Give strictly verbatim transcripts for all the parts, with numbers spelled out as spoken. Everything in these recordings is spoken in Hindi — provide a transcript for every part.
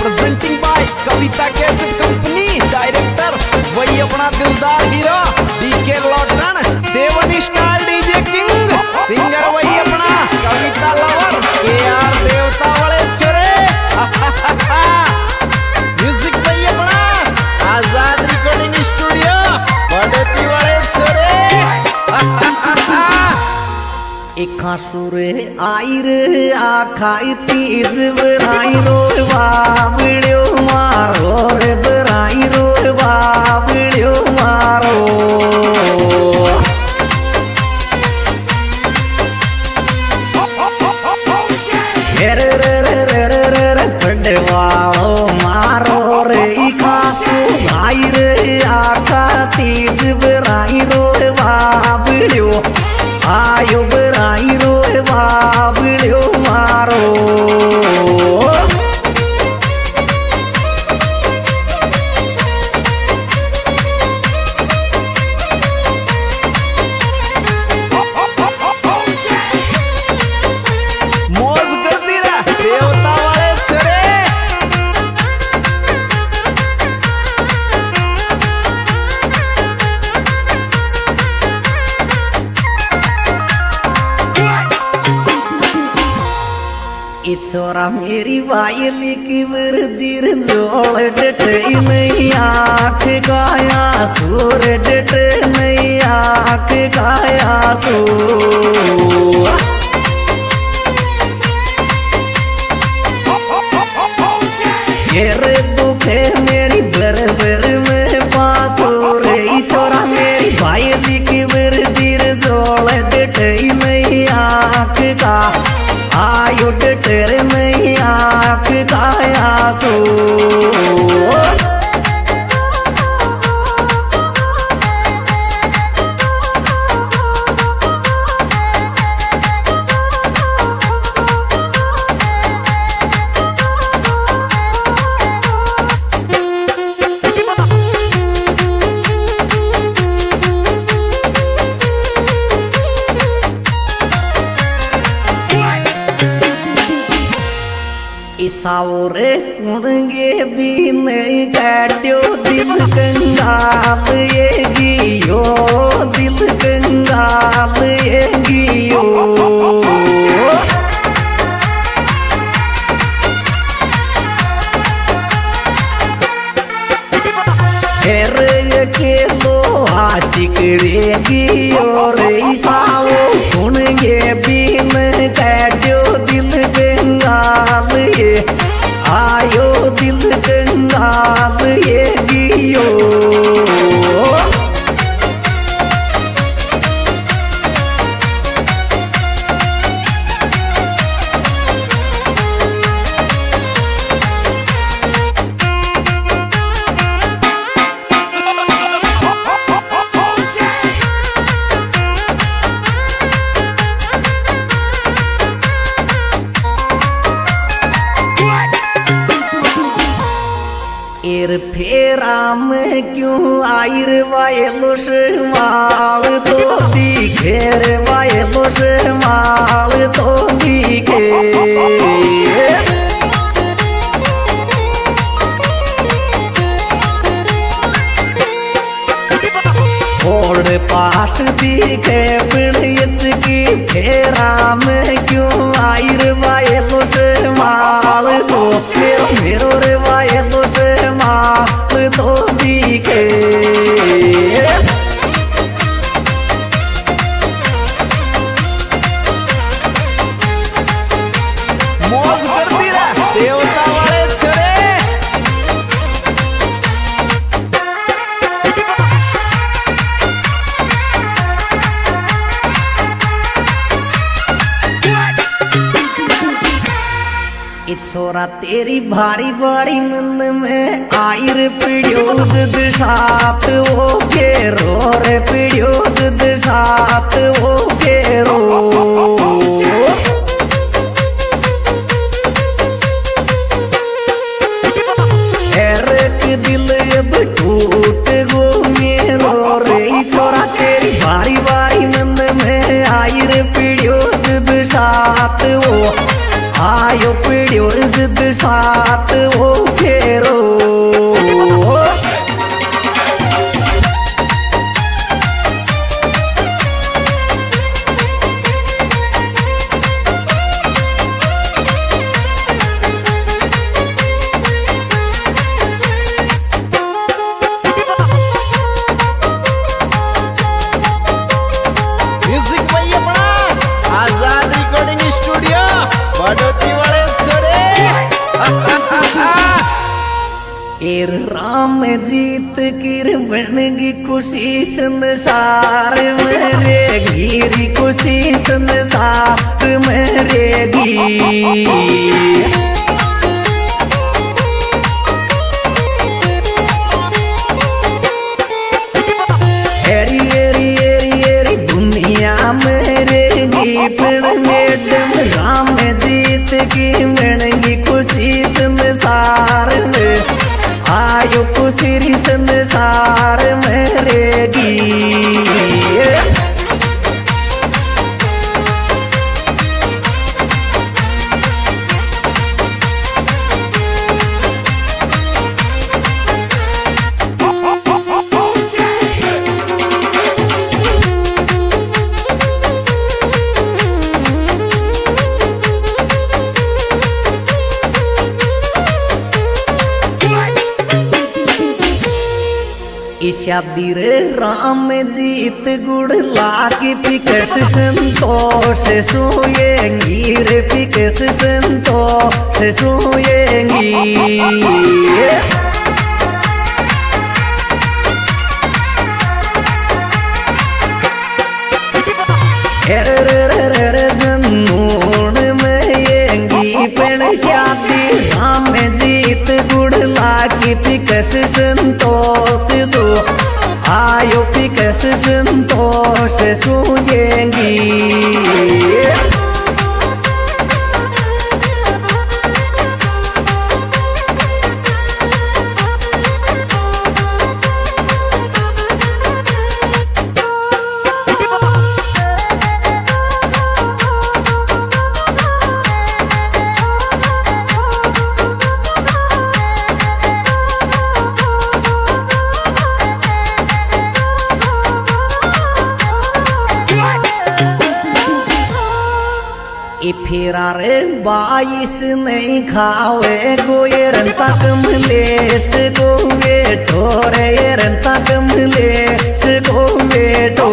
Presenting by Kavita cassette company. Director वही अपना दिलदार हीरो डीके लॉटन, seven star DJ king. Singer वही अपना कविता लवर के आर देवता वाले छोरे। म्यूजिक वही अपना आजाद रिकॉर्डिंग स्टूडियो बड़ोती वाले छोरे। एका सुरे आई रे आखाई तीज बराई रो बाबड़ियो मारो रे बराई रो बाबड़ियो मारो। रे रे रे रे रे रे रे पड़वाओ मारो रे एका सुराई रे आखा तीज बराई रो बाबड़ियो आयो बराई रो बाबड़ियो मारो। मौज करती रहा देवता वाले छोरे। छोरा मेरी वायली की वर्दीर जोड़ डटे नहीं आँख गाया सूर डटे नहीं आँख गाया सो। घेरे दुखे मेरी बर बर में पासो रे छोरा मेरी वायली की वर्दीर जोड़ डटे नहीं आँख का आयो डटे नहीं आँख गाया सो। सावरे कुणगे भी नहीं काट्यो दिल कंगाल ये गियो दिल कंगाल ये गियो। फिर के लो आशिक रे गियो रे सावो कुणगे भी नहीं काट्यो दिल कंगाल ये आयो दिल कंगाल ये गियो। एर फेरा में क्यों आयर वायलो माल तो दिखे रे वायलो माल तो दिखे। और पास दिखे पिड़ियत की फेरा में क्यों आयर वायलो माल तो मेरो मेरो रे वायलो माल तो दिखे। मौज करती रहा देवता वाले छोरे। छोरा तेरी भारी भारी मन में आयर पीड़ियो साथ वो घेरो रे पीड़ियो साथ वो घेरो। दिल अब टूट गो मेरो रे छोरा तेरी भारी भारी मन में आयर पीड़ियो साथ वो आयो पीड़ियो जिद साथ वो फेरो एर राम जीत किर बनगी खुशी संसार मेरे गिरी खुशी संसार मेरेगी एरी एरी एरी एरी दुनिया मेरेगी पण मैडम राम जीत की बनगी खुशी संसार में आयो खुशी संसार मेरेगी शादी रे राम जीत गुड़ लागी पिकस संतोष सोएंगी रे पिकस संतोष सोएंगी जनून में पण शादी राम जीत गुड़ लागी पिकस संतोष दो आयो पिकस संतोष सोएंगी फिरार बाईस नहीं खावे गोयर तक मलेस गो बेटो रे तक मलेस गो बेटो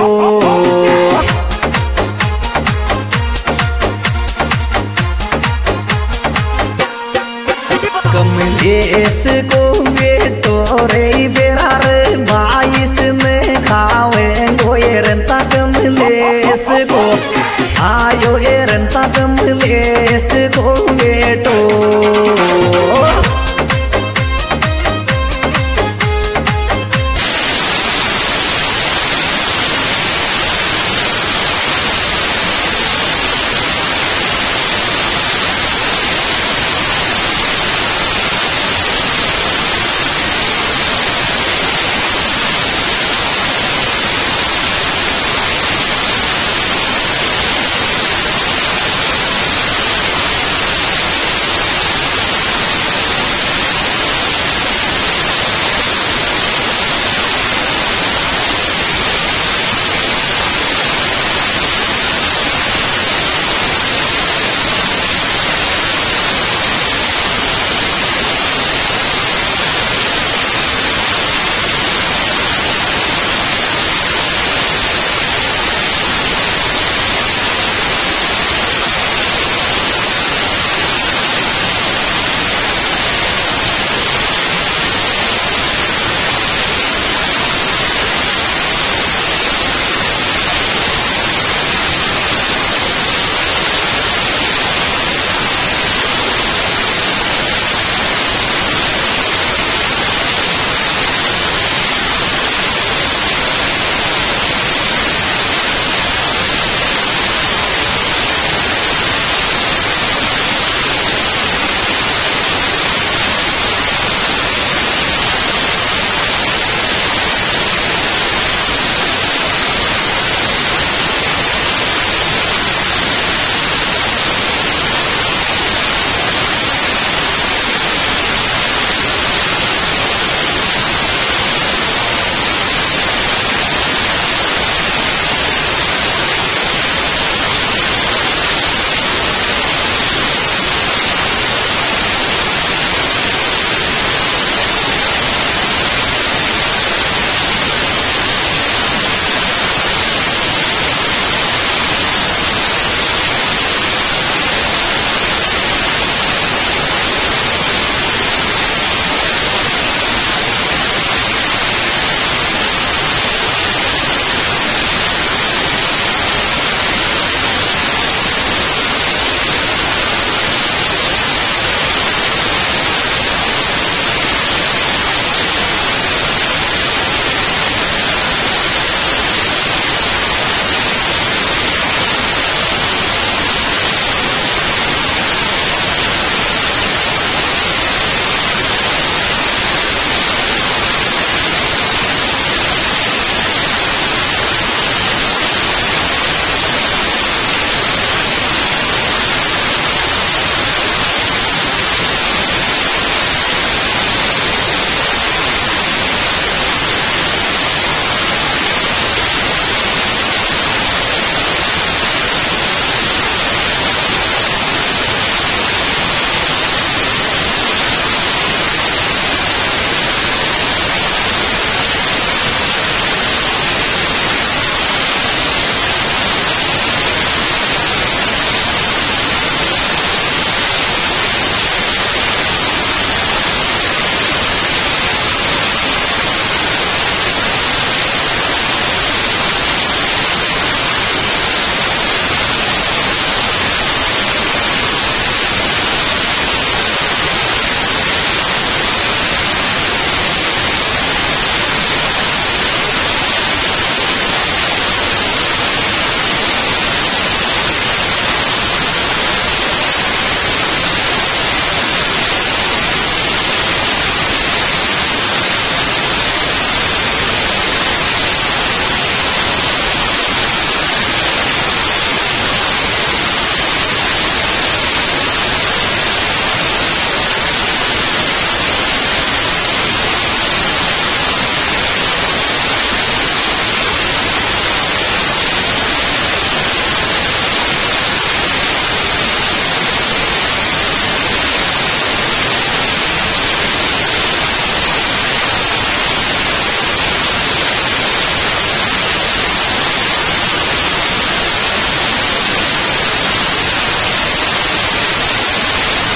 कमलेस को बेटो रे फिरार बाईस नहीं खावे गोयर तक मलेस गो आयो एरन तक मलेस को बेटो